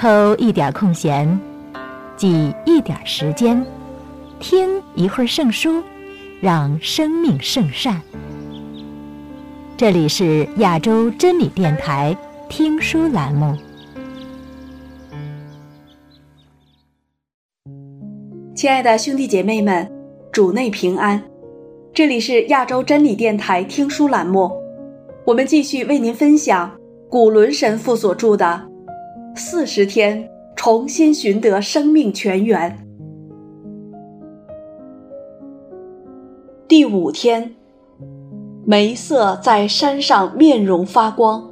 抽一点空闲，挤一点时间，听一会儿圣书，让生命圣善。这里是亚洲真理电台听书栏目。 亲爱的兄弟姐妹们，主内平安。这里是亚洲真理电台听书栏目，我们继续为您分享古伦神父所著的40天重新寻得生命泉源。第5天，梅瑟在山上面容发光。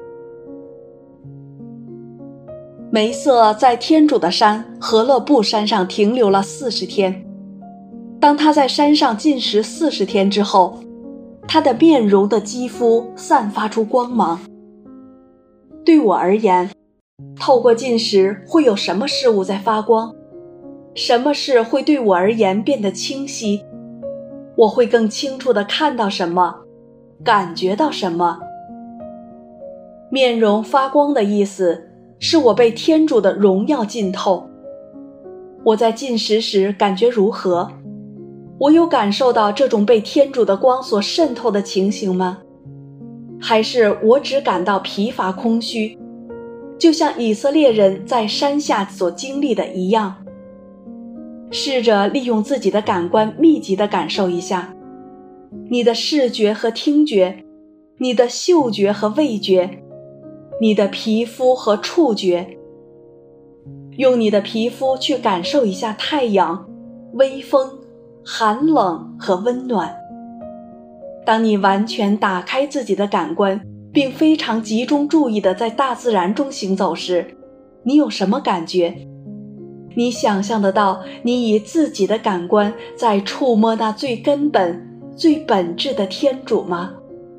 梅瑟在天主的山何勒布山上停留了40天。当他在山上禁食40天之后，他的面容的肌肤散发出光芒。对我而言，透过禁食会有什么事物在发光？什么事会对我而言变得清晰？我会更清楚地看到什么，感觉到什么？面容发光的意思是我被天主的荣耀浸透。我在禁食时感觉如何？我有感受到这种被天主的光所渗透的情形吗？还是我只感到疲乏空虚，就像以色列人在山下所经历的一样？试着利用自己的感官密集地感受一下，你的视觉和听觉，你的嗅觉和味觉，你的皮肤和触觉。用你的皮肤去感受一下太阳、微风、寒冷和温暖。当你完全打开自己的感官，并非常集中注意地在大自然中行走时，你有什么感觉？你想象得到你以自己的感官在触摸那最根本、最本质的天主吗？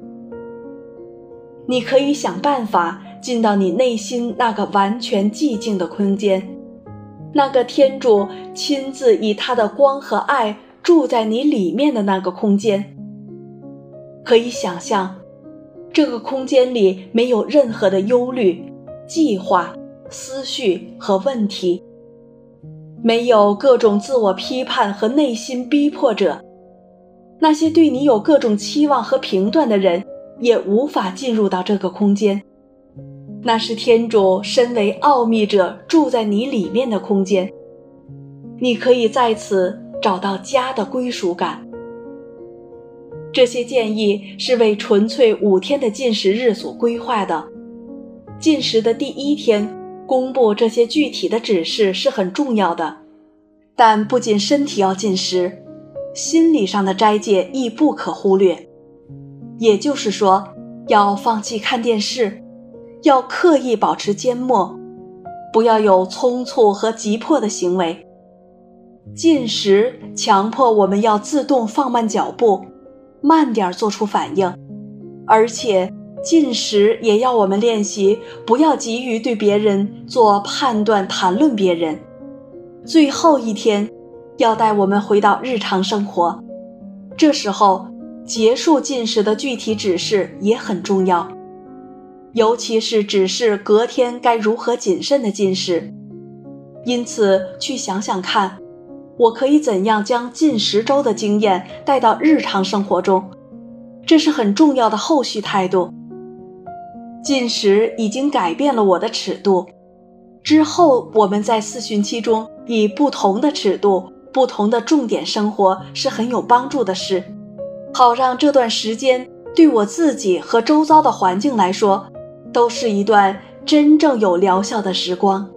你可以想办法进到你内心那个完全寂静的空间，那个天主亲自以他的光和爱住在你里面的那个空间。可以想象，这个空间里没有任何的忧虑、计划、思绪和问题，没有各种自我批判和内心逼迫者。那些对你有各种期望和评断的人也无法进入到这个空间。那是天主身为奥秘者住在你里面的空间，你可以在此找到家的归属感。这些建议是为纯粹5天的禁食日所规划的。禁食的第1天公布这些具体的指示是很重要的，但不仅身体要禁食，心理上的斋戒亦不可忽略。也就是说，要放弃看电视，要刻意保持缄默，不要有匆促和急迫的行为。禁食强迫我们要自动放慢脚步，慢点做出反应，而且禁食也要我们练习不要急于对别人做判断谈论别人。最后1天要带我们回到日常生活，这时候结束禁食的具体指示也很重要，尤其是指示隔天该如何谨慎的禁食。因此去想想看，我可以怎样将禁食周的经验带到日常生活中，这是很重要的后续态度。禁食已经改变了我的尺度，之后我们在4旬期中以不同的尺度、不同的重点生活是很有帮助的事，好让这段时间对我自己和周遭的环境来说都是一段真正有疗效的时光。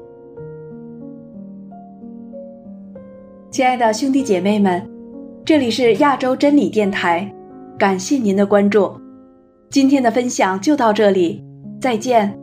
亲爱的兄弟姐妹们，这里是亚洲真理电台，感谢您的关注。今天的分享就到这里，再见。